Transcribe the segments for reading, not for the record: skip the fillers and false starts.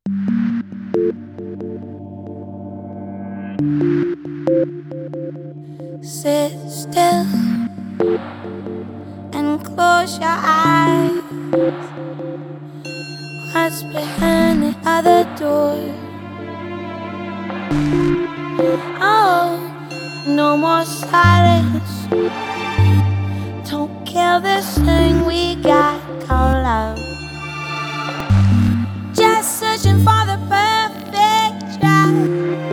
Sit still and close your eyes. What's behind the other door? Oh, no more silence. Don't kill this thing we got called love. Just searching for the perfect drive.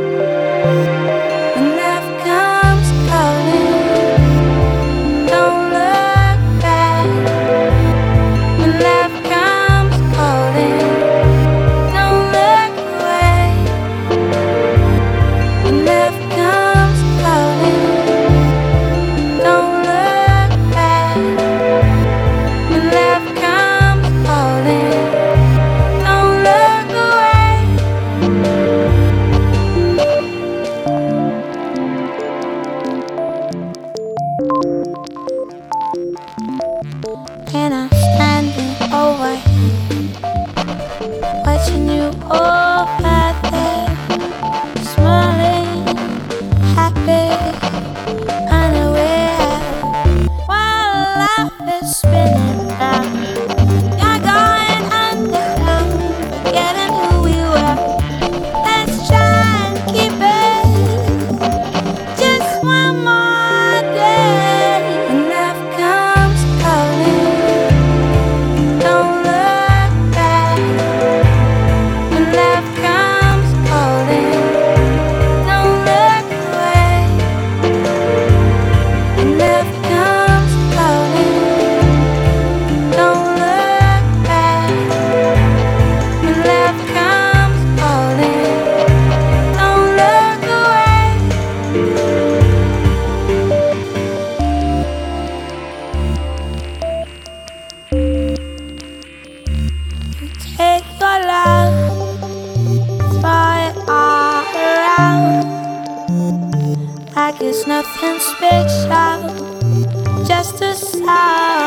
When love comes calling, don't look back. When love comes calling, don't look away. When love comes calling, don't look back. When love comes calling, don't look away. And I'm standing over here, watching you over there, smiling, happy, unaware, while life is spinning round. You're going underground, forgetting who we were. Let's try and keep it just one more day. When love comes calling, don't look back. When love comes calling, don't look away. When love comes calling, don't look back. When love comes calling, don't look away. Take your love, throw it all around, like it's nothing special, just a sound.